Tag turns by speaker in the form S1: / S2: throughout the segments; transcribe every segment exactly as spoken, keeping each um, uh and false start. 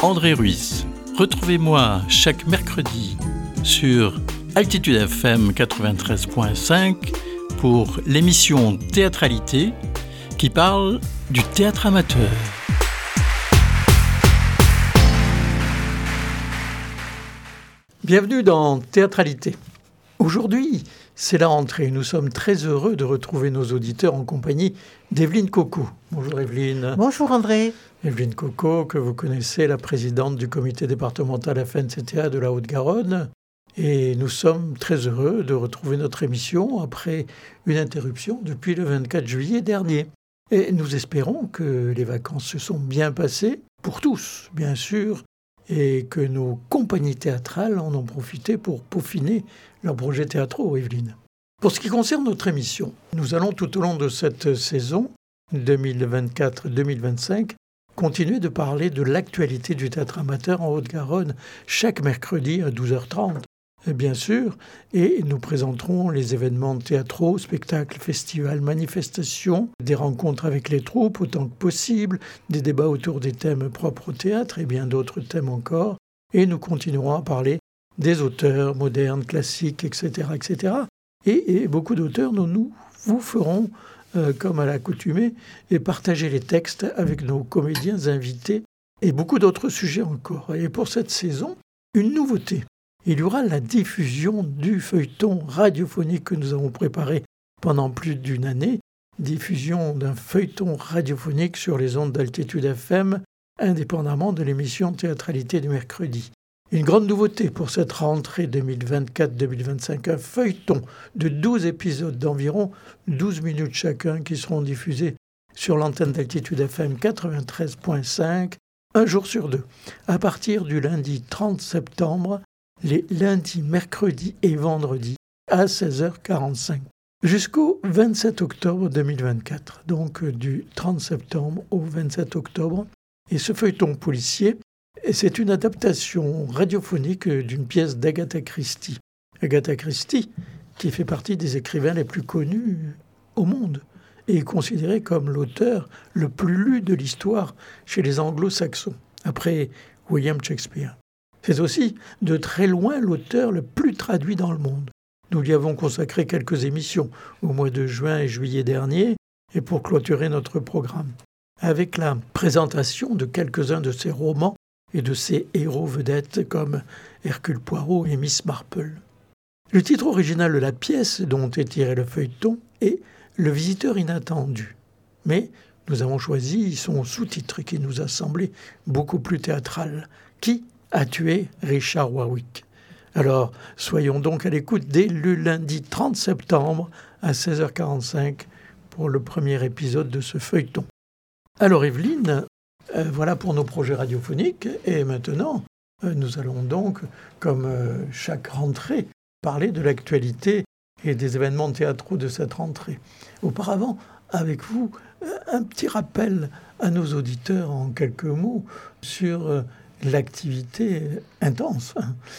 S1: André Ruiz. Retrouvez-moi chaque mercredi sur Altitude F M quatre-vingt-treize virgule cinq pour l'émission Théâtralité qui parle du théâtre amateur. Bienvenue dans Théâtralité. Aujourd'hui, c'est la rentrée. Nous sommes très heureux de retrouver nos auditeurs en compagnie d'Evelyne Coco. Bonjour Evelyne.
S2: Bonjour André.
S1: Evelyne Coco, que vous connaissez, la présidente du comité départemental F N C T A de la Haute-Garonne. Et nous sommes très heureux de retrouver notre émission après une interruption depuis le vingt-quatre juillet dernier. Et nous espérons que les vacances se sont bien passées, pour tous, bien sûr, et que nos compagnies théâtrales en ont profité pour peaufiner leurs projets théâtraux, Evelyne. Pour ce qui concerne notre émission, nous allons tout au long de cette saison deux mille vingt-quatre deux mille vingt-cinq continuer de parler de l'actualité du théâtre amateur en Haute-Garonne chaque mercredi à douze heures trente, bien sûr, et nous présenterons les événements théâtraux, spectacles, festivals, manifestations, des rencontres avec les troupes autant que possible, des débats autour des thèmes propres au théâtre et bien d'autres thèmes encore, et nous continuerons à parler des auteurs modernes, classiques, et cetera, et cetera. Et, et beaucoup d'auteurs, nous, nous vous ferons, euh, comme à l'accoutumée, et partager les textes avec nos comédiens invités et beaucoup d'autres sujets encore. Et pour cette saison, une nouveauté. Il y aura la diffusion du feuilleton radiophonique que nous avons préparé pendant plus d'une année, diffusion d'un feuilleton radiophonique sur les ondes d'Altitude F M, indépendamment de l'émission Théâtralité du mercredi. Une grande nouveauté pour cette rentrée deux mille vingt-quatre deux mille vingt-cinq, un feuilleton de douze épisodes d'environ douze minutes chacun qui seront diffusés sur l'antenne d'Altitude F M quatre-vingt-treize virgule cinq, un jour sur deux, à partir du lundi trente septembre, les lundis, mercredis et vendredis à seize heures quarante-cinq, jusqu'au vingt-sept octobre deux mille vingt-quatre, donc du trente septembre au vingt-sept octobre. Et ce feuilleton policier, c'est une adaptation radiophonique d'une pièce d'Agatha Christie. Agatha Christie, qui fait partie des écrivains les plus connus au monde, et est considérée comme l'auteur le plus lu de l'histoire chez les anglo-saxons, après William Shakespeare. C'est aussi, de très loin, l'auteur le plus traduit dans le monde. Nous lui avons consacré quelques émissions au mois de juin et juillet dernier, et pour clôturer notre programme, avec la présentation de quelques-uns de ses romans et de ses héros vedettes comme Hercule Poirot et Miss Marple. Le titre original de la pièce dont est tiré le feuilleton est « Le visiteur inattendu ». Mais nous avons choisi son sous-titre qui nous a semblé beaucoup plus théâtral, qui a tué Richard Warwick. Alors, soyons donc à l'écoute dès le lundi trente septembre à seize heures quarante-cinq pour le premier épisode de ce feuilleton. Alors Evelyne, euh, voilà pour nos projets radiophoniques. Et maintenant, euh, nous allons donc, comme euh, chaque rentrée, parler de l'actualité et des événements théâtraux de cette rentrée. Auparavant, avec vous, euh, un petit rappel à nos auditeurs en quelques mots sur Euh, l'activité intense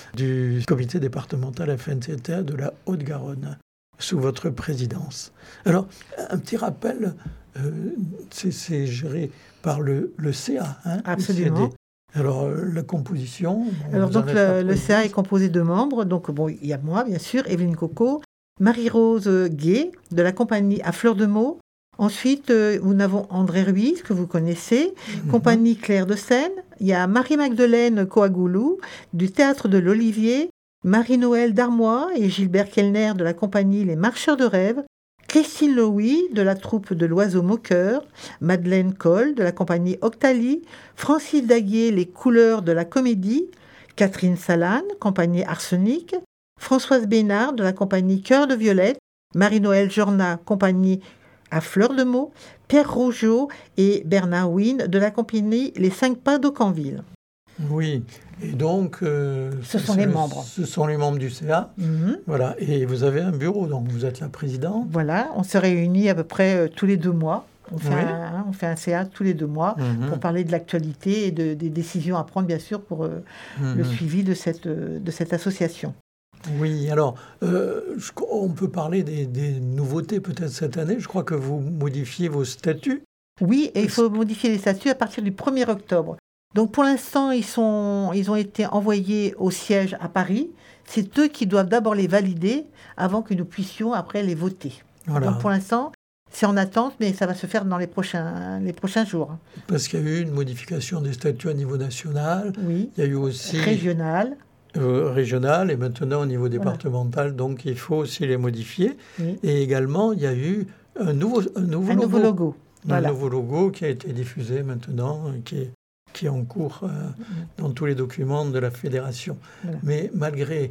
S1: du comité départemental F N C T A de la Haute-Garonne sous votre présidence. Alors, un petit rappel, euh, c'est, c'est géré par le, le C A. Hein,
S2: Absolument.
S1: Le C D. Alors, euh, la composition... Bon,
S2: Alors, donc, le, le C A est composé de membres. Donc, bon, il y a moi, bien sûr, Evelyne Coco, Marie-Rose Gué, de la compagnie À Fleur de Meaux. Ensuite, euh, nous avons André Ruiz, que vous connaissez, mm-hmm. compagnie Claire de Seine. Il y a Marie-Magdeleine Coagoulou, du Théâtre de l'Olivier, Marie-Noël Darmois et Gilbert Kellner, de la compagnie Les Marcheurs de Rêve, Christine Louis, de la troupe de l'Oiseau Moqueur, Madeleine Coll, de la compagnie Octalie, Francis Daguier, Les Couleurs de la Comédie, Catherine Salane, compagnie Arsenic, Françoise Bénard, de la compagnie Cœur de Violette, Marie-Noël Jorna, compagnie À Fleur de Meaux, Pierre Rougeau et Bernard Wynne de la compagnie Les Cinq Pas d'Aucanville.
S1: Oui, et donc... Euh,
S2: ce sont les membres.
S1: Ce sont les membres du C A. Mm-hmm. Voilà, et vous avez un bureau, donc vous êtes la présidente.
S2: Voilà, on se réunit à peu près euh, tous les deux mois. On fait, oui. un, on fait un C A tous les deux mois mm-hmm. pour parler de l'actualité et de, des décisions à prendre, bien sûr, pour euh, mm-hmm. le suivi de cette, de cette association.
S1: Oui, alors, euh, je, on peut parler des, des nouveautés peut-être cette année. Je crois que vous modifiez vos statuts.
S2: Oui, et il faut modifier les statuts à partir du premier octobre. Donc pour l'instant, ils, sont, ils ont été envoyés au siège à Paris. C'est eux qui doivent d'abord les valider avant que nous puissions après les voter. Voilà. Donc pour l'instant, c'est en attente, mais ça va se faire dans les prochains, les prochains jours.
S1: Parce qu'il y a eu une modification des statuts à niveau national.
S2: Oui.
S1: Il y a eu aussi...
S2: Régional.
S1: Euh, régional et maintenant au niveau départemental. Voilà. Donc il faut aussi les modifier. Oui. Et également, il y a eu un nouveau, un nouveau
S2: un
S1: logo.
S2: Nouveau logo.
S1: Un
S2: voilà.
S1: nouveau logo qui a été diffusé maintenant, qui est, qui est en cours euh, dans tous les documents de la fédération. Voilà. Mais malgré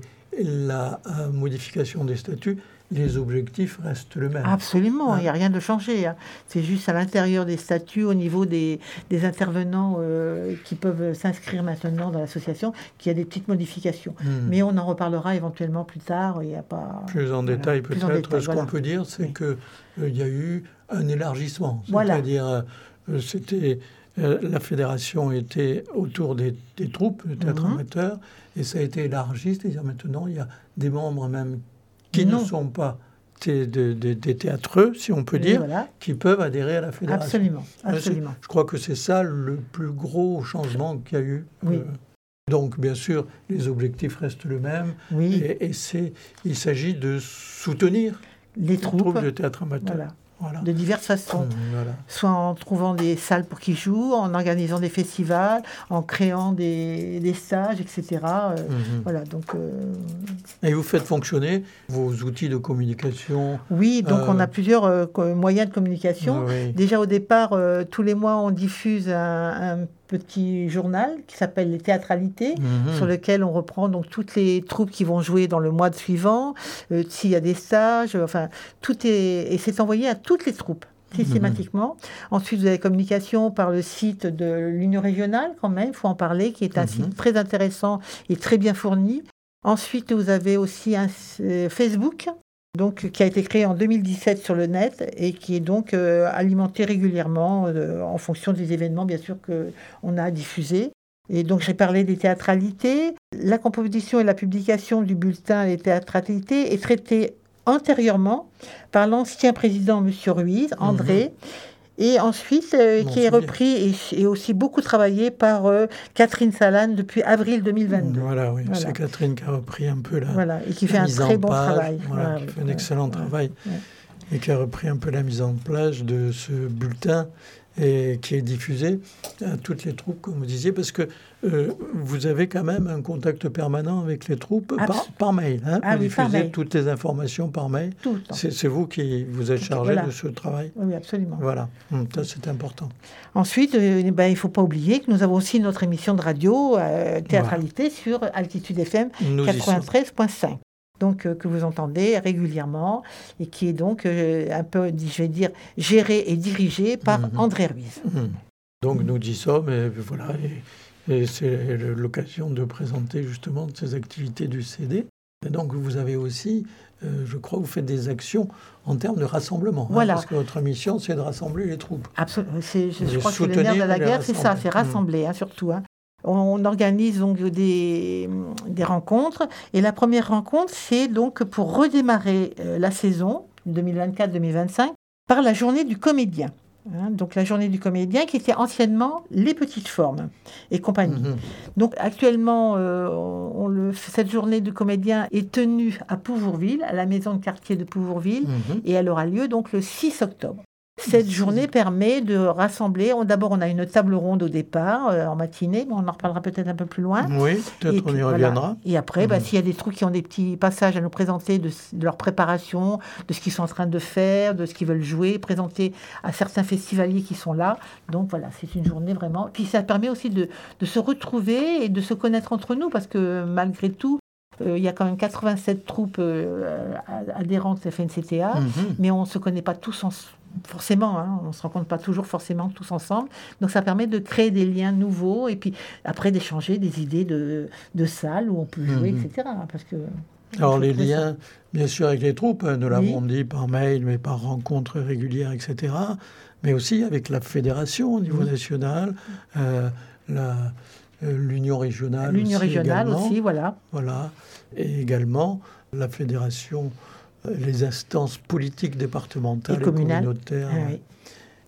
S1: la euh, modification des statuts, les objectifs restent le même.
S2: Absolument,
S1: hein?
S2: Il n'y a rien de changé. Hein. C'est juste à l'intérieur des statuts, au niveau des, des intervenants euh, qui peuvent s'inscrire maintenant dans l'association, qu'il y a des petites modifications. Mmh. Mais on en reparlera éventuellement plus tard. Il y a pas,
S1: plus en voilà, détail peut-être. En détail, Ce voilà. qu'on peut dire, c'est oui. qu'il euh, y a eu un élargissement.
S2: Voilà.
S1: C'est-à-dire, euh, c'était, euh, la fédération était autour des, des troupes de théâtre mmh. amateur, et ça a été élargi. C'est-à-dire maintenant, il y a des membres même qui non. ne sont pas des, des, des théâtreux, si on peut dire, voilà. qui peuvent adhérer à la fédération.
S2: Absolument, absolument.
S1: Je crois que c'est ça le plus gros changement qu'il y a eu.
S2: Oui.
S1: Euh, donc, bien sûr, les objectifs restent le même.
S2: Oui.
S1: Et, et c'est, il s'agit de soutenir
S2: les,
S1: les
S2: troupes.
S1: troupes de théâtre amateur.
S2: Voilà. Voilà. De diverses façons, mmh,
S1: voilà.
S2: soit en trouvant des salles pour qu'ils jouent, en organisant des festivals, en créant des, des stages, et cetera. Euh, mmh. Voilà, donc. Euh...
S1: Et vous faites fonctionner vos outils de communication.
S2: Oui, donc euh... on a plusieurs euh, moyens de communication.
S1: Oui.
S2: Déjà au départ, euh, tous les mois, on diffuse un, un petit journal qui s'appelle Les Théâtralités, mmh. sur lequel on reprend donc toutes les troupes qui vont jouer dans le mois suivant, euh, s'il y a des stages, enfin tout est et c'est envoyé à toutes les troupes systématiquement. Mmh. Ensuite, vous avez communication par le site de l'Union régionale, quand même, il faut en parler, qui est un mmh. site très intéressant et très bien fourni. Ensuite, vous avez aussi un euh, Facebook, donc, qui a été créé en deux mille dix-sept sur le net et qui est donc euh, alimenté régulièrement euh, en fonction des événements, bien sûr, qu'on a diffusés. Et donc, j'ai parlé des théâtralités. La composition et la publication du bulletin Les Théâtralités est traitée antérieurement par l'ancien président, M. Ruiz, André, mmh. et ensuite euh, qui est repris et, et aussi beaucoup travaillé par euh, Catherine Salane depuis avril deux mille vingt-deux.
S1: Voilà, oui, voilà. C'est Catherine qui a repris un peu la
S2: voilà, et qui fait un très bon
S1: page,
S2: travail.
S1: Voilà,
S2: voilà,
S1: qui
S2: oui,
S1: fait un
S2: ouais,
S1: excellent
S2: ouais,
S1: travail
S2: ouais.
S1: et qui a repris un peu la mise en place de ce bulletin et qui est diffusé à toutes les troupes, comme vous disiez, parce que euh, vous avez quand même un contact permanent avec les troupes par, par mail. Hein,
S2: ah,
S1: vous
S2: oui,
S1: diffusez
S2: mail.
S1: toutes les informations par mail.
S2: Tout le temps.
S1: C'est, c'est vous qui vous êtes chargé
S2: voilà.
S1: de ce travail.
S2: Oui, absolument.
S1: Voilà, hum, ça c'est important.
S2: Ensuite, euh, ben, il ne faut pas oublier que nous avons aussi notre émission de radio, euh, Théâtralité, voilà. sur Altitude F M quatre-vingt-treize virgule cinq. Donc, euh, que vous entendez régulièrement et qui est donc euh, un peu, je vais dire, géré et dirigé par mmh. André Ruiz.
S1: Mmh. Donc, nous y sommes et voilà, et, et c'est l'occasion de présenter justement ces activités du C D. Et donc, vous avez aussi, euh, je crois, vous faites des actions en termes de rassemblement.
S2: Voilà.
S1: Hein, parce que votre mission, c'est de rassembler les troupes.
S2: Absolument. C'est, je, je crois que le nerf de la guerre, c'est ça, c'est rassembler, mmh. hein, surtout. Hein. On organise donc des, des rencontres. Et la première rencontre, c'est donc pour redémarrer euh, la saison deux mille vingt-quatre deux mille vingt-cinq par la journée du comédien. Hein, donc la journée du comédien qui était anciennement les petites formes et compagnie. Mmh. Donc actuellement, euh, on, on le, cette journée du comédien est tenue à Pouvourville, à la maison de quartier de Pouvourville, mmh. et elle aura lieu donc le six octobre. Cette journée permet de rassembler. On, d'abord, on a une table ronde au départ, euh, en matinée, mais on en reparlera peut-être un peu plus loin.
S1: Oui, peut-être on y reviendra.
S2: Voilà. Et après, mmh. bah, s'il y a des troupes qui ont des petits passages à nous présenter de, de leur préparation, de ce qu'ils sont en train de faire, de ce qu'ils veulent jouer, présenter à certains festivaliers qui sont là. Donc voilà, c'est une journée vraiment. Puis ça permet aussi de, de se retrouver et de se connaître entre nous, parce que malgré tout, Euh, il y a quand même quatre-vingt-sept troupes euh, adhérentes de la F N C T A, mmh. mais on ne se connaît pas tous en, forcément, hein, on ne se rencontre pas toujours forcément tous ensemble. Donc ça permet de créer des liens nouveaux et puis après d'échanger des idées de, de salles où on peut jouer, mmh. et cetera. Parce que,
S1: alors les liens, ça. bien sûr, avec les troupes, hein, nous l'avons oui. dit par mail, mais par rencontres régulières, et cetera. Mais aussi avec la fédération au niveau oui. national, euh, la... l'Union régionale,
S2: L'Union
S1: aussi,
S2: régionale
S1: également.
S2: aussi, voilà.
S1: Voilà. Et également la fédération, les instances politiques départementales et, et communitaires. Ah, oui.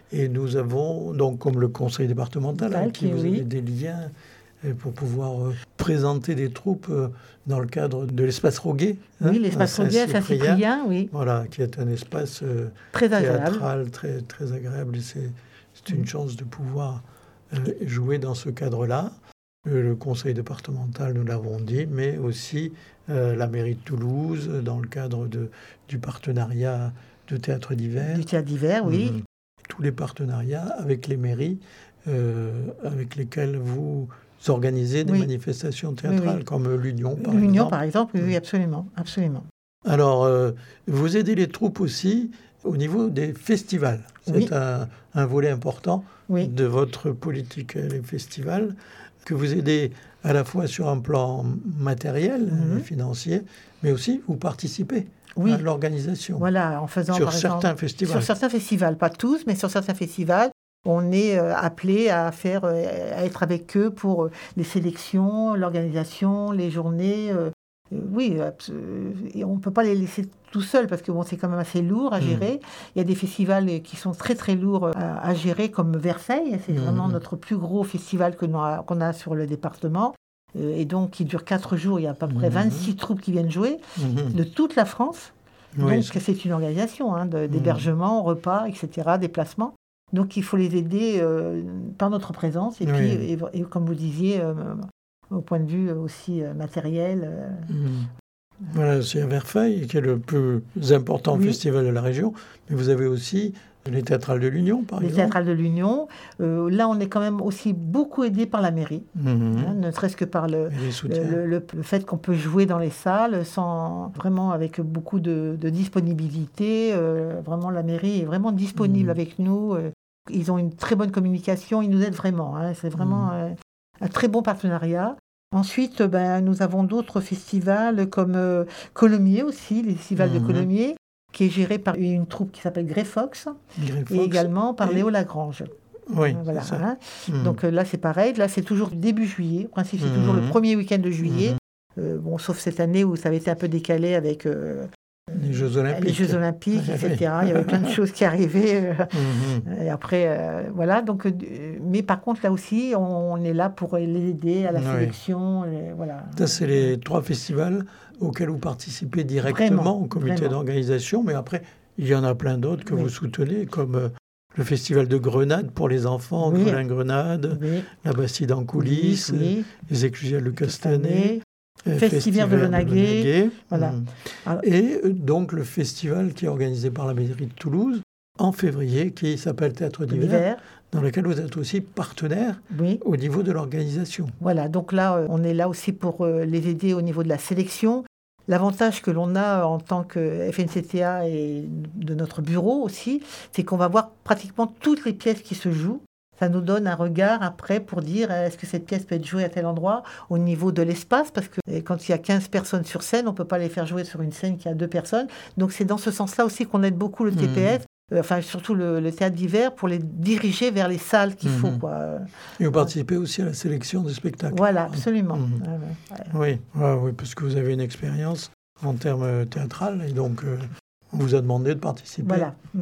S1: Et nous avons, donc, comme le conseil départemental, avec qui vous
S2: oui.
S1: avez des liens pour pouvoir euh, présenter des troupes euh, dans le cadre de l'espace Roguet.
S2: Hein, oui, l'espace Roguet à Saint-Cyprien, oui.
S1: Voilà, qui est un espace euh,
S2: très
S1: théâtral,
S2: agréable.
S1: très, très agréable. Et c'est, c'est une mmh. chance de pouvoir euh, jouer dans ce cadre-là. Euh, le conseil départemental, nous l'avons dit, mais aussi euh, la mairie de Toulouse, dans le cadre de, du partenariat de théâtre d'hiver.
S2: Du théâtre d'hiver, oui.
S1: Mmh. Tous les partenariats avec les mairies euh, avec lesquels vous organisez des oui. manifestations théâtrales, oui, oui. comme l'Union, par
S2: L'Union,
S1: exemple.
S2: par exemple, oui, absolument, absolument.
S1: Alors, euh, vous aidez les troupes aussi au niveau des festivals. C'est oui. un, un volet important oui. de votre politique, les festivals, que vous aidez à la fois sur un plan matériel mm-hmm. et financier, mais aussi vous participez oui. à l'organisation.
S2: Voilà, en faisant
S1: sur
S2: par
S1: certains
S2: exemple,
S1: festivals.
S2: Sur certains festivals, pas tous, mais sur certains festivals. On est euh, appelé à faire, euh, à être avec eux pour euh, les sélections, l'organisation, les journées. Euh, euh, oui, euh, et on ne peut pas les laisser tout seuls parce que bon, c'est quand même assez lourd à gérer. Mmh. Il y a des festivals qui sont très très lourds à, à gérer, comme Versailles. C'est mmh. vraiment notre plus gros festival que nous a, qu'on a sur le département. Euh, et donc, qui dure quatre jours. Il y a à peu près mmh. vingt-six troupes qui viennent jouer mmh. de toute la France. Oui, donc, c'est... c'est une organisation hein, de, d'hébergement, mmh. repas, et cetera, déplacements. Donc, il faut les aider euh, par notre présence. Et oui. puis, et, et, comme vous disiez, euh, au point de vue aussi euh, matériel. Euh,
S1: mmh. Voilà, c'est à Versailles, qui est le plus important oui. festival de la région. Mais vous avez aussi les théâtrales de l'Union, par
S2: les
S1: exemple.
S2: Les théâtrales de l'Union. Euh, là, on est quand même aussi beaucoup aidé par la mairie. Mmh. Hein, ne serait-ce que par le, le, le, le fait qu'on peut jouer dans les salles, sans, vraiment avec beaucoup de, de disponibilité. Euh, vraiment, la mairie est vraiment disponible mmh. avec nous. Euh, Ils ont une très bonne communication, ils nous aident vraiment. Hein. C'est vraiment mmh. euh, un très bon partenariat. Ensuite, ben, nous avons d'autres festivals comme euh, Colomiers aussi, les festivals mmh. de Colomiers, qui est géré par une troupe qui s'appelle Grey Fox, Grey Fox et également par et... Léo Lagrange.
S1: Oui,
S2: euh, voilà,
S1: c'est ça.
S2: Hein.
S1: Mmh.
S2: Donc euh, là, c'est pareil. Là, c'est toujours début juillet. En principe, c'est mmh. toujours le premier week-end de juillet. Mmh. Euh, bon, sauf cette année où ça avait été un peu décalé avec... Euh,
S1: Les Jeux Olympiques.
S2: Les Jeux Olympiques, et cetera. Il y avait plein de choses qui arrivaient. Euh, mmh. Et après, euh, voilà. Donc, euh, mais par contre, là aussi, on, on est là pour les aider à la oui. sélection. Et, voilà.
S1: Ça, c'est les trois festivals auxquels vous participez directement vraiment, au comité vraiment. d'organisation. Mais après, il y en a plein d'autres que oui. vous soutenez, comme euh, le festival de Grenade pour les enfants, oui. Grelin-Grenade, oui. la Bastide en coulisses, oui, oui. les éclusières de Castanet.
S2: Festival de Lenaguet. Voilà.
S1: Alors, et donc le festival qui est organisé par la mairie de Toulouse en février, qui s'appelle Théâtre d'hiver, d'hiver, dans lequel vous êtes aussi partenaire oui. au niveau de l'organisation.
S2: Voilà, donc là, on est là aussi pour les aider au niveau de la sélection. L'avantage que l'on a en tant que F N C T A et de notre bureau aussi, c'est qu'on va voir pratiquement toutes les pièces qui se jouent. Ça nous donne un regard après pour dire est-ce que cette pièce peut être jouée à tel endroit au niveau de l'espace, parce que quand il y a quinze personnes sur scène, on ne peut pas les faire jouer sur une scène qui a deux personnes. Donc c'est dans ce sens-là aussi qu'on aide beaucoup le T P S, mmh. euh, enfin surtout le, le théâtre d'hiver, pour les diriger vers les salles qu'il mmh. faut. Quoi.
S1: Et vous participez aussi à la sélection des spectacles.
S2: Voilà, absolument.
S1: Mmh.
S2: Ouais, ouais.
S1: Oui, ouais, oui, parce que vous avez une expérience en termes théâtrales, et donc euh, on vous a demandé de participer.
S2: Voilà. Mmh.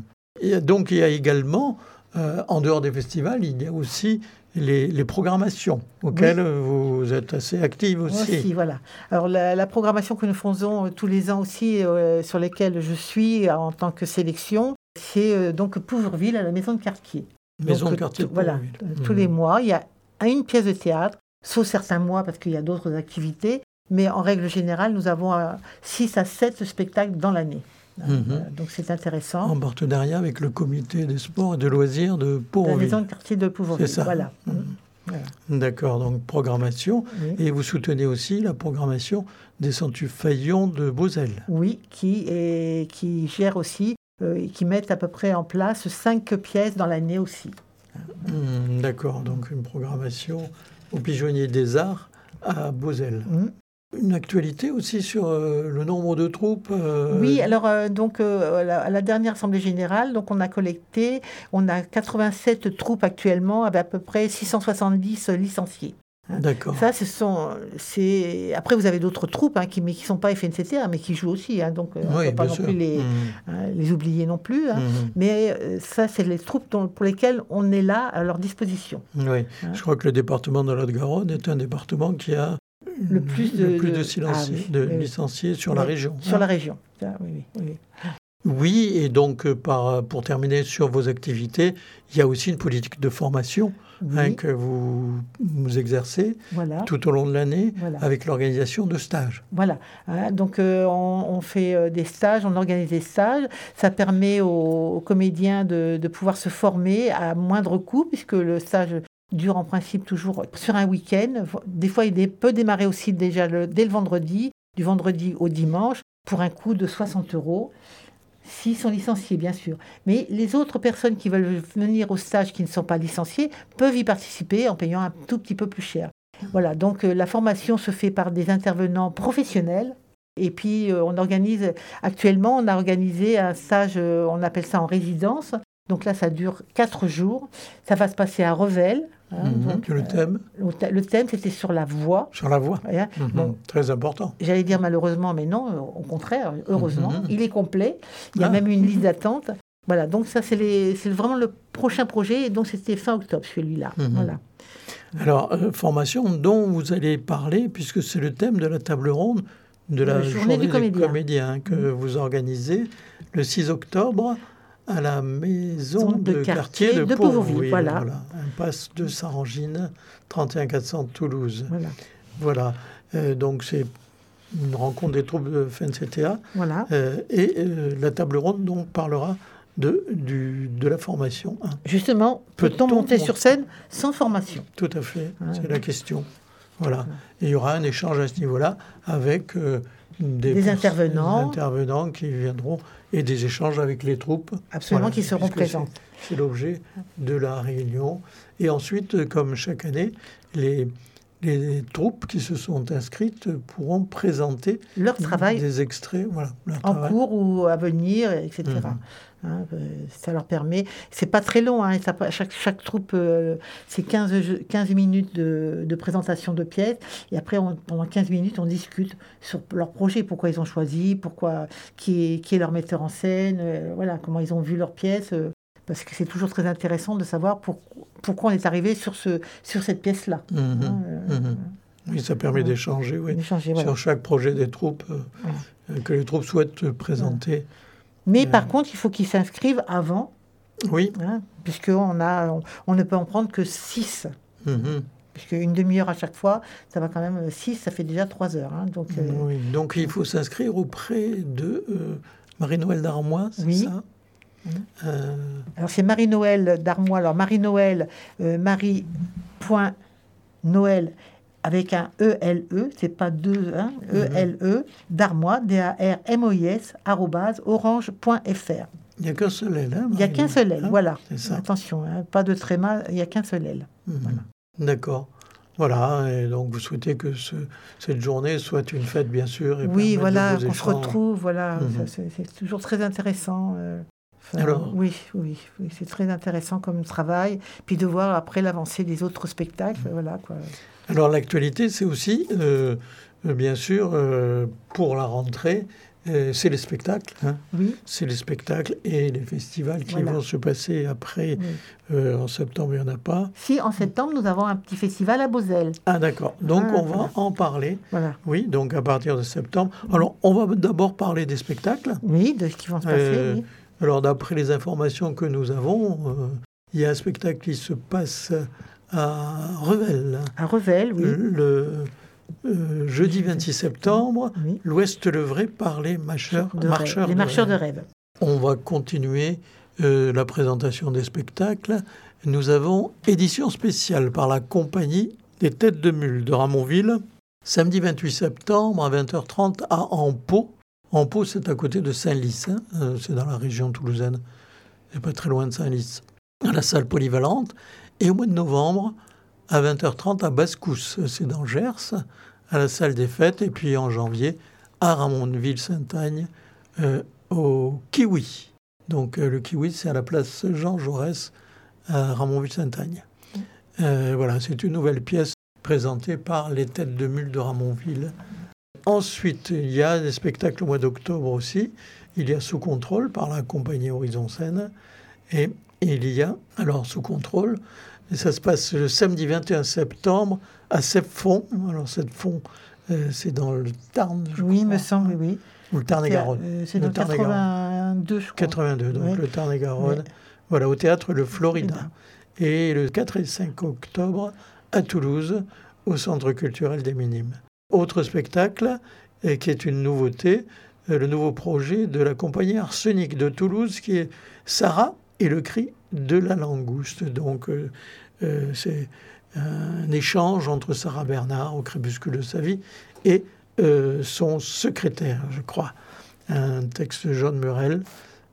S1: Et donc il y a également... Euh, en dehors des festivals, il y a aussi les, les programmations auxquelles oui. vous êtes assez active aussi.
S2: Aussi, voilà. Alors la, la programmation que nous faisons euh, tous les ans aussi, euh, sur lesquelles je suis euh, en tant que sélection, c'est euh, donc Pouvreville à la maison de quartier.
S1: Maison
S2: donc,
S1: de quartier.
S2: T- voilà. Mmh. Tous les mois, il y a une pièce de théâtre, sauf certains mois parce qu'il y a d'autres activités, mais en règle générale, nous avons euh, six à sept spectacles dans l'année. Mmh. Donc c'est intéressant.
S1: En partenariat avec le comité des sports et de loisirs de Pouvreville.
S2: La maison de quartier de Pouvreville.
S1: C'est ça.
S2: Voilà.
S1: Mmh. Voilà. D'accord, donc programmation. Oui. Et vous soutenez aussi la programmation des Centues Faillon de Beauzelle.
S2: Oui, qui, est, qui gère aussi, euh, qui met à peu près en place cinq pièces dans l'année aussi.
S1: Mmh, d'accord, donc une programmation au Pigeonnier des Arts à Beauzelle. Mmh. Une actualité aussi sur euh, le nombre de troupes euh...
S2: Oui, alors euh, donc euh, à, la, à la dernière Assemblée Générale, donc on a collecté, on a quatre-vingt-sept troupes actuellement, avec à peu près six cent soixante-dix licenciés. Hein.
S1: D'accord.
S2: Ça, ce sont, c'est... Après, vous avez d'autres troupes hein, qui ne qui sont pas F N C T A, mais qui jouent aussi. Hein, donc, oui, on ne peut pas non sûr. plus les, mmh. hein, les oublier non plus. Hein. Mmh. Mais euh, ça, c'est les troupes dont, pour lesquelles on est là à leur disposition.
S1: Oui, hein. Je crois que le département de Lot-Garonne est un département qui a
S2: le plus de,
S1: le plus de,
S2: de,
S1: silenciés, ah, oui, de oui, licenciés sur oui, la région.
S2: Sur
S1: hein.
S2: la région, ça, oui, oui, oui.
S1: Oui, et donc, par, pour terminer sur vos activités, il y a aussi une politique de formation oui. hein, que vous, vous exercez voilà. tout au long de l'année voilà. avec l'organisation de stages.
S2: Voilà. Hein, donc, euh, on, on fait euh, des stages, on organise des stages. Ça permet aux, aux comédiens de, de pouvoir se former à moindre coût, puisque le stage dure en principe toujours sur un week-end. Des fois, il peut démarrer aussi déjà le, dès le vendredi, du vendredi au dimanche, pour un coût de soixante euros. S'ils sont licenciés, bien sûr. Mais les autres personnes qui veulent venir au stage qui ne sont pas licenciées peuvent y participer en payant un tout petit peu plus cher. Voilà, donc euh, la formation se fait par des intervenants professionnels. Et puis, euh, on organise, actuellement, on a organisé un stage, euh, on appelle ça en résidence. Donc là, ça dure quatre jours. Ça va se passer à Revel.
S1: Hein, mmh, donc, le thème
S2: euh, Le thème, c'était sur la voix.
S1: Sur la voix.
S2: Hein,
S1: mmh, bon, très important.
S2: J'allais dire malheureusement, mais non, au contraire, heureusement. Mmh. Il est complet. Il y a
S1: ah.
S2: même une liste d'attente. Voilà, donc ça, c'est, les, c'est vraiment le prochain projet. Et donc, c'était fin octobre, celui-là. Mmh. Voilà.
S1: Alors, euh, formation dont vous allez parler, puisque c'est le thème de la table ronde de la, la journée, journée du des comédien. comédiens que mmh. vous organisez le six octobre à la maison de, de quartier, quartier de, de Pauvreville. Voilà. voilà. Impasse de Sarangine, trente et un quatre cents Toulouse. Voilà. voilà. Euh, donc, c'est une rencontre des troupes de F N C T A.
S2: Voilà.
S1: Euh, et euh, la table ronde donc, parlera de, du, de la formation. Hein.
S2: Justement, peut-on, peut-on monter sur scène sans formation ?
S1: Tout à fait, ah, c'est oui. la question. Voilà. Et il y aura un échange à ce niveau-là avec euh, des,
S2: des, intervenants.
S1: des intervenants qui viendront et des échanges avec les troupes.
S2: Absolument, voilà, qui seront présents.
S1: C'est, c'est l'objet de la réunion. Et ensuite, comme chaque année, les, les troupes qui se sont inscrites pourront présenter
S2: leur travail
S1: des extraits, voilà, leur
S2: en
S1: travail.
S2: cours ou à venir, et cetera. Mmh. Hein, ça leur permet... C'est pas très long, hein, ça, chaque, chaque troupe, euh, c'est quinze, quinze minutes de, de présentation de pièces, et après, on, pendant quinze minutes, on discute sur leur projet, pourquoi ils ont choisi, pourquoi, qui est, qui est leur metteur en scène, euh, voilà, comment ils ont vu leurs pièces, euh, parce que c'est toujours très intéressant de savoir pour, pourquoi on est arrivé sur, ce, sur cette pièce-là.
S1: Mmh, hein, euh, mmh. Oui, ça permet ouais. d'échanger, oui, d'échanger, voilà. sur chaque projet des troupes, euh, voilà. que les troupes souhaitent présenter. Ouais.
S2: Mais euh... par contre, il faut qu'ils s'inscrivent avant.
S1: Oui.
S2: Hein, puisqu'on a, on, on ne peut en prendre que six. Mm-hmm. Puisqu'une demi-heure à chaque fois, ça va quand même... six, ça fait déjà trois heures. Hein, donc, euh...
S1: oui, donc il faut s'inscrire auprès de euh, Marie-Noël Darmois, c'est oui. ça
S2: mmh. euh... Alors, c'est Marie-Noël Darmois. Alors, Marie-Noël, euh, Marie.Noël... avec un E L E, c'est pas deux, hein, mmh. E L E, Darmois, D A R M O I S, arrobase, orange point F R.
S1: Il n'y a qu'un seul L, hein,
S2: il n'y a qu'un seul L, hein, voilà.
S1: C'est ça.
S2: Attention, hein, pas de tréma, il n'y a qu'un seul L.
S1: Mmh. Voilà. D'accord. Voilà, et donc vous souhaitez que ce, cette journée soit une fête, bien sûr. Et
S2: oui, voilà, qu'on se retrouve, voilà, mmh. ça, c'est, c'est toujours très intéressant. Euh... Enfin, Alors, oui, oui, oui, c'est très intéressant comme travail. Puis de voir après l'avancée des autres spectacles, mmh. voilà quoi.
S1: Alors l'actualité, c'est aussi, euh, bien sûr, euh, pour la rentrée, euh, c'est les spectacles. Hein.
S2: Oui.
S1: C'est les spectacles et les festivals qui voilà. vont se passer après. Oui. Euh, en septembre, il n'y en a pas.
S2: Si, en septembre, nous avons un petit festival à Beauzelle.
S1: Ah d'accord, donc ah, on va voilà. en parler. Voilà. Oui, donc à partir de septembre. Alors, on va d'abord parler des spectacles.
S2: Oui, de ce qui va se passer, euh, oui.
S1: Alors, d'après les informations que nous avons, euh, il y a un spectacle qui se passe à Revel.
S2: À Revel, oui.
S1: Le euh, jeudi vingt-six septembre, oui. l'Ouest levré par les marcheurs de marcheurs,
S2: les
S1: de,
S2: marcheurs
S1: rêve.
S2: de rêve.
S1: On va continuer euh, la présentation des spectacles. Nous avons édition spéciale par la compagnie des Têtes de Mule de Ramonville, samedi vingt-huit septembre à vingt heures trente à Ampaux. Ampaux, c'est à côté de Saint-Lys, hein. euh, c'est dans la région toulousaine, c'est pas très loin de Saint-Lys, à la salle polyvalente. Et au mois de novembre, à vingt heures trente à Bascousse, c'est dans Gers, à la salle des fêtes. Et puis en janvier, à Ramonville-Saint-Agne, euh, au Kiwi. Donc euh, le Kiwi, c'est à la place Jean Jaurès, à Ramonville-Saint-Agne. Euh, voilà, c'est une nouvelle pièce présenté par les Têtes de Mule de Ramonville. Ensuite, il y a des spectacles au mois d'octobre aussi. Il y a Sous contrôle par la compagnie Horizon Scène. Et il y a, alors Sous contrôle, et ça se passe le samedi vingt et un septembre à Sepfond. Alors Sepfond, euh, c'est dans le Tarn, je
S2: Oui, il
S1: crois.
S2: me semble, oui.
S1: Ou le Tarn-et-Garonne.
S2: Euh, c'est dans le quatre-vingt-deux, je crois.
S1: quatre-vingt-deux, donc
S2: ouais.
S1: le Tarn-et-Garonne.
S2: Ouais.
S1: Voilà, au théâtre Le Florida. Et le quatre et cinq octobre à Toulouse, au Centre culturel des Minimes. Autre spectacle, et qui est une nouveauté, euh, le nouveau projet de la compagnie Arsenic de Toulouse, qui est Sarah et le cri de la langouste. Donc, euh, euh, c'est un échange entre Sarah Bernard, au crépuscule de sa vie, et euh, son secrétaire, je crois. Un texte de John Murrell,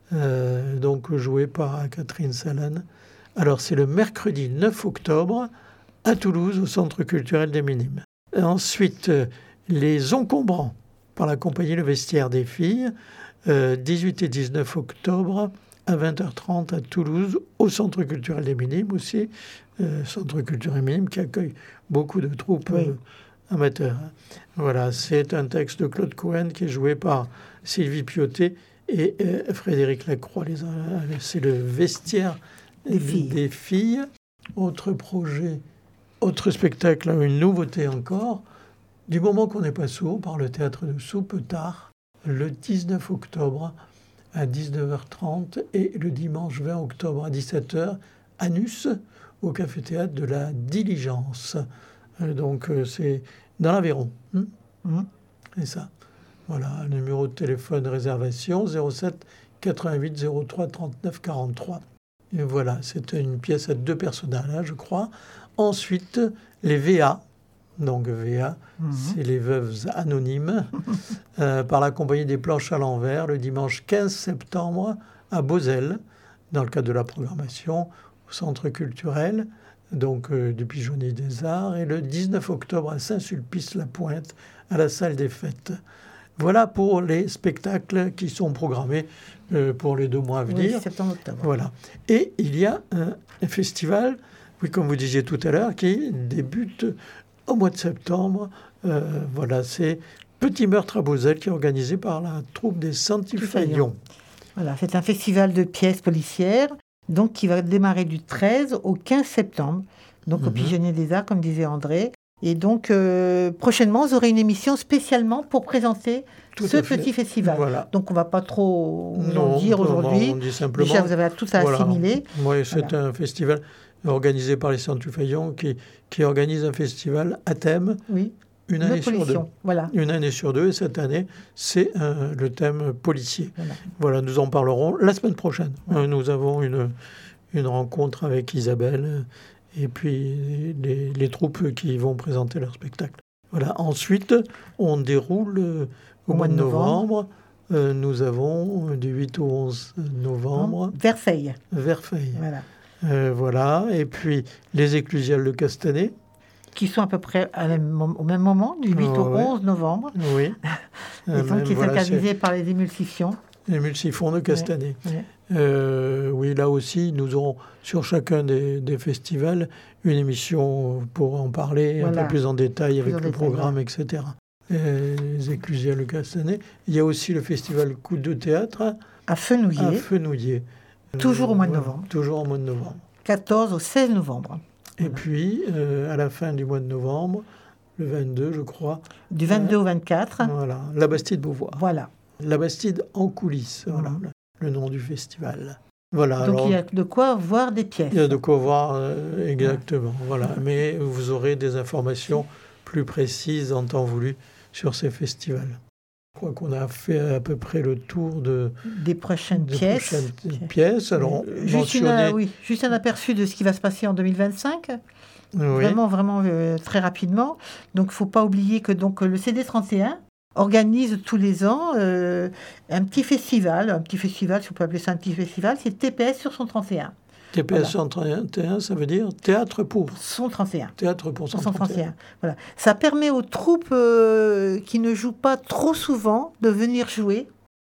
S1: euh, donc joué par Catherine Salane. Alors, c'est le mercredi neuf octobre à Toulouse, au Centre culturel des Minimes. Et ensuite, euh, Les Encombrants, par la compagnie Le Vestiaire des Filles, euh, dix-huit et dix-neuf octobre à vingt heures trente à Toulouse, au Centre culturel des Minimes aussi, euh, Centre culturel des Minimes qui accueille beaucoup de troupes
S2: Oui.
S1: euh, amateurs. Voilà, c'est un texte de Claude Cohen qui est joué par Sylvie Piotet et euh, Frédéric Lacroix. Les, euh, c'est le Vestiaire
S2: des filles.
S1: des filles. Autre projet, autre spectacle, une nouveauté encore. Du moment qu'on n'est pas sourd, par le théâtre de Soupetar, le dix-neuf octobre à dix-neuf heures trente et le dimanche vingt octobre à dix-sept heures, Anus, au café-théâtre de la Diligence. Euh, donc, euh, c'est dans l'Aveyron. Hum
S2: Mmh.
S1: C'est ça. Voilà, un numéro de téléphone réservation zéro sept quatre-vingt-huit zéro trois trente-neuf quarante-trois. Et voilà, c'est une pièce à deux personnages, je crois. Ensuite, les V A. Donc V A,
S2: Mmh.
S1: c'est les Veuves Anonymes, euh, par la compagnie des Planches à l'envers, le dimanche quinze septembre à Beauzelle, dans le cadre de la programmation au Centre culturel, donc euh, du Pigeonnier des Arts, et le dix-neuf octobre à Saint-Sulpice-la-Pointe, à la salle des fêtes. Voilà pour les spectacles qui sont programmés euh, pour les deux mois à venir.
S2: Oui, septembre-octobre.
S1: Voilà. Et il y a un, un festival, oui, comme vous disiez tout à l'heure, qui débute au mois de septembre. Euh, voilà, c'est Petit Meurtre à Beauzelle, qui est organisé par la troupe des Santifaillons.
S2: Voilà, c'est un festival de pièces policières, donc qui va démarrer du treize au quinze septembre, donc au
S1: Mhm.
S2: Pigeonnier des Arts, comme disait André. Et donc, euh, prochainement, vous aurez une émission spécialement pour présenter
S1: Tout
S2: ce
S1: à fait.
S2: petit festival.
S1: Voilà.
S2: Donc, on ne va pas trop vous
S1: Non,
S2: en dire
S1: non,
S2: aujourd'hui.
S1: on dit simplement.
S2: Déjà, vous avez tout à
S1: Voilà.
S2: assimiler.
S1: Oui, c'est
S2: Voilà.
S1: un festival organisé par les Santifaillons qui, qui organise un festival à thème
S2: Oui,
S1: une année
S2: notre
S1: sur deux.
S2: pollution. Voilà.
S1: Une année sur deux, et cette année, c'est euh, le thème policier.
S2: Voilà.
S1: Voilà, nous en parlerons la semaine prochaine.
S2: Ouais.
S1: Euh, nous avons une, une rencontre avec Isabelle euh, et puis les, les troupes qui vont présenter leur spectacle. Voilà. Ensuite, on déroule euh, au, mois de novembre. Euh, nous avons euh, du huit au onze novembre,
S2: Versailles.
S1: Verfeil.
S2: Voilà.
S1: Euh, voilà. Et puis les Éclusiales de Castanet.
S2: Qui sont à peu près à la même- au même moment, du huit
S1: Oh,
S2: au
S1: ouais.
S2: onze novembre.
S1: Oui.
S2: Et
S1: Euh,
S2: donc,
S1: même,
S2: qui est
S1: voilà,
S2: organisé par les émulsifiants.
S1: c'est les Multifons de Castanet.
S2: Ouais.
S1: Euh, oui, là aussi, nous aurons sur chacun des, des festivals une émission pour en parler
S2: Voilà.
S1: un peu plus en détail
S2: Plus
S1: avec
S2: en
S1: le
S2: détail,
S1: programme, et cetera. Euh, les Éclusières de Castanet. Il y a aussi le festival Coup de théâtre
S2: À Fenouillet,
S1: à Fenouillet.
S2: Toujours au mois de
S1: voilà,
S2: novembre.
S1: Toujours au mois de novembre.
S2: quatorze au seize novembre.
S1: Et
S2: Voilà.
S1: puis, euh, à la fin du mois de novembre, le vingt-deux, je crois,
S2: Du vingt-deux au vingt-quatre.
S1: voilà, la Bastide Beauvoir.
S2: Voilà.
S1: La Bastide en coulisses, voilà,
S2: Mhm.
S1: le, le nom du festival. Voilà,
S2: Donc
S1: alors,
S2: il y a de quoi voir des pièces.
S1: il y a de quoi voir euh, exactement. Voilà. Mais vous aurez des informations plus précises en temps voulu sur ces festivals. Je crois qu'on a fait à peu près le tour de,
S2: Des prochaines
S1: des
S2: pièces.
S1: prochaines pièces. Alors,
S2: Euh, juste, une,
S1: mentionner-
S2: oui, juste un aperçu de ce qui va se passer en deux mille vingt-cinq.
S1: oui,
S2: Vraiment, vraiment euh, très rapidement. Donc, il ne faut pas oublier que donc, le C D trente et un organise tous les ans euh, un petit festival. Un petit festival, si on peut appeler ça un petit festival, c'est T P S sur son trente et un.
S1: T P S cent trente et un, ça veut dire théâtre pour.
S2: Son trente et un.
S1: Théâtre pour
S2: Sur
S1: cent
S2: son
S1: trente et un.
S2: trente et un. Voilà. Ça permet aux troupes euh, qui ne jouent pas trop souvent de venir jouer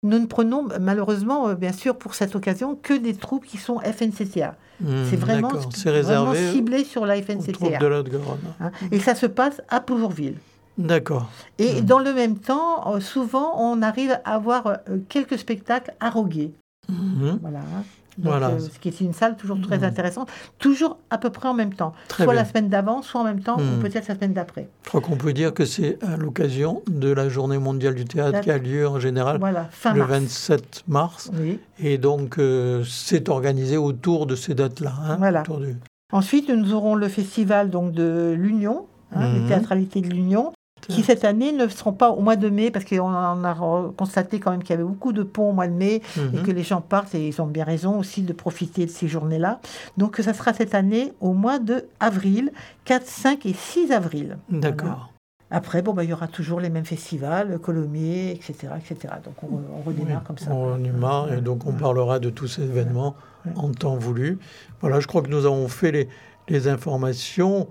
S2: nous ne prenons malheureusement, euh, bien sûr, pour cette occasion, que des troupes qui sont F N C T A.
S1: Mmh,
S2: c'est vraiment,
S1: c'est réservé
S2: vraiment ciblé sur la F N C T A.
S1: aux troupes de la Haute-Garonne.
S2: Hein, et ça se passe à Poujourville.
S1: D'accord.
S2: Et
S1: mmh.
S2: dans le même temps, euh, souvent, on arrive à avoir euh, quelques spectacles à Roguet.
S1: Mmh.
S2: Voilà. Donc,
S1: voilà.
S2: euh, ce qui est une salle toujours très mmh. intéressante, toujours à peu près en même temps.
S1: Très
S2: soit
S1: bien.
S2: la semaine d'avant, soit en même temps, mmh. ou peut-être la semaine d'après.
S1: Je crois qu'on peut dire que c'est à l'occasion de la Journée mondiale du théâtre qui a lieu en général
S2: voilà, fin
S1: le
S2: mars.
S1: vingt-sept mars.
S2: Oui.
S1: Et donc, euh, c'est organisé autour de ces dates-là. Hein,
S2: voilà.
S1: autour du...
S2: Ensuite, nous aurons le festival donc, de l'Union, hein, mmh. les théâtralités de l'Union, qui cette année ne seront pas au mois de mai, parce qu'on a constaté quand même qu'il y avait beaucoup de ponts au mois de mai, mmh. et que les gens partent, et ils ont bien raison aussi de profiter de ces journées-là. Donc ça sera cette année au mois de avril, quatre, cinq et six avril.
S1: D'accord.
S2: Voilà. Après, bon, bah, il y aura toujours les mêmes festivals, Colomiers, et cetera, et cetera. Donc on, on redémarre
S1: oui,
S2: comme ça.
S1: On redémarre, et donc on parlera de tous ces événements ouais. en temps voulu. Voilà, je crois que nous avons fait les, les informations...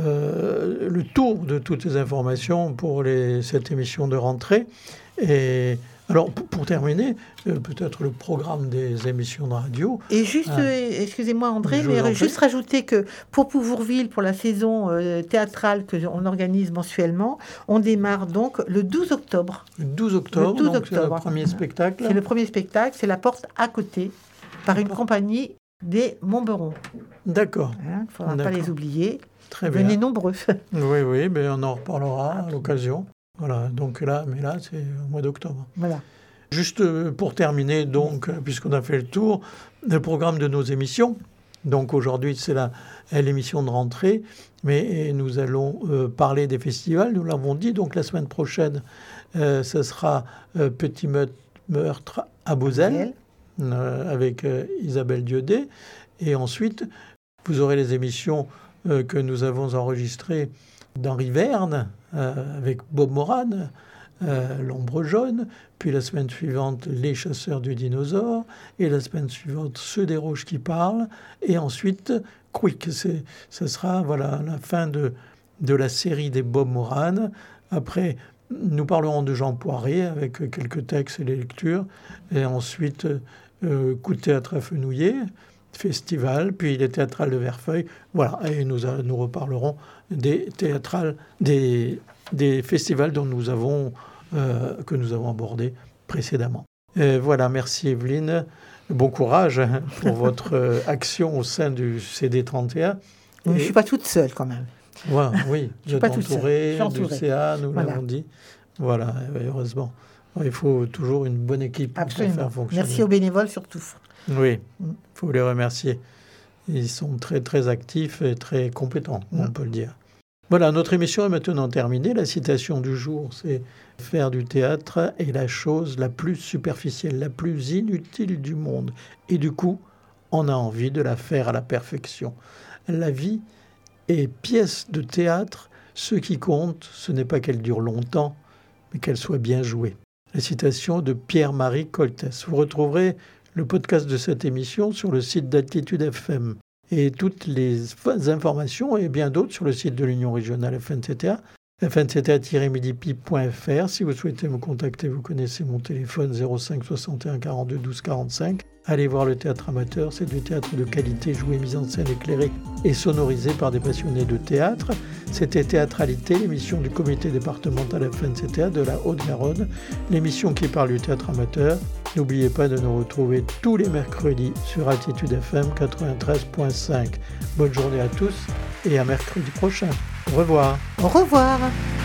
S1: Euh, le tour de toutes les informations pour les, cette émission de rentrée. Et alors, pour, pour terminer, euh, peut-être le programme des émissions de radio.
S2: Et juste, ah, euh, excusez-moi André, mais juste rajouter que pour Poujourville, pour la saison euh, théâtrale qu'on organise mensuellement, on démarre donc le douze octobre.
S1: Le douze octobre,
S2: le douze
S1: donc
S2: octobre.
S1: C'est le premier spectacle.
S2: C'est le premier spectacle, c'est La Porte à côté, par une compagnie des Montberon.
S1: D'accord.
S2: Il hein, ne faudra pas les oublier.
S1: Très
S2: Venez
S1: bien.
S2: nombreux.
S1: Oui, oui, mais on en reparlera à l'occasion. Voilà, donc là, mais là, c'est au mois d'octobre.
S2: Voilà.
S1: Juste pour terminer, donc, puisqu'on a fait le tour, le programme de nos émissions. Donc aujourd'hui, c'est la, l'émission de rentrée, mais nous allons euh, parler des festivals, nous l'avons dit. Donc la semaine prochaine, euh, ce sera euh, Petit Meurtre à Beauzelle, euh, avec euh, Isabelle Dieudé. Et ensuite, vous aurez les émissions euh, que nous avons enregistrées d'Henri Verne, euh, avec Bob Moran, euh, L'Ombre jaune, puis la semaine suivante, Les chasseurs du dinosaure, et la semaine suivante, Ceux des roches qui parlent, et ensuite, Quick. C'est, ce sera voilà, la fin de, de la série des Bob Moran. Après, nous parlerons de Jean Poiré, avec quelques textes et les lectures, et ensuite, euh, Coup de théâtre à Fenouillet, festival, puis les théâtrales de Verfeuille. Voilà, et nous, nous reparlerons des théâtrales, des, des festivals dont nous avons, euh, que nous avons abordés précédemment. Et voilà, merci Evelyne. Bon courage pour votre action au sein du C D trente et un.
S2: Je ne suis pas toute seule quand même.
S1: Ouais, oui, vous êtes entourée du C A, nous
S2: voilà.
S1: l'avons dit. Voilà, heureusement. Il faut toujours une bonne équipe
S2: Absolument.
S1: pour faire fonctionner.
S2: Merci aux bénévoles surtout.
S1: Oui, il faut les remercier. Ils sont très, très actifs et très compétents, mmh. on peut le dire. Voilà, notre émission est maintenant terminée. La citation du jour, c'est « Faire du théâtre est la chose la plus superficielle, la plus inutile du monde. Et du coup, on a envie de la faire à la perfection. La vie est pièce de théâtre. Ce qui compte, ce n'est pas qu'elle dure longtemps, mais qu'elle soit bien jouée. » La citation de Pierre-Marie Coltès. Vous retrouverez le podcast de cette émission sur le site d'Altitude F M et toutes les informations et bien d'autres sur le site de l'Union régionale F N C T A, f n c t a tiret midi p i point f r. Si vous souhaitez me contacter, vous connaissez mon téléphone zéro cinq soixante et un quarante-deux douze quarante-cinq. Allez voir le théâtre amateur, c'est du théâtre de qualité, joué, mis en scène, éclairé et sonorisé par des passionnés de théâtre. C'était Théâtralité, l'émission du comité départemental F N C T A de la Haute-Garonne, l'émission qui parle du théâtre amateur. N'oubliez pas de nous retrouver tous les mercredis sur Altitude F M quatre-vingt-treize virgule cinq. Bonne journée à tous et à mercredi prochain. Au revoir.
S2: Au revoir.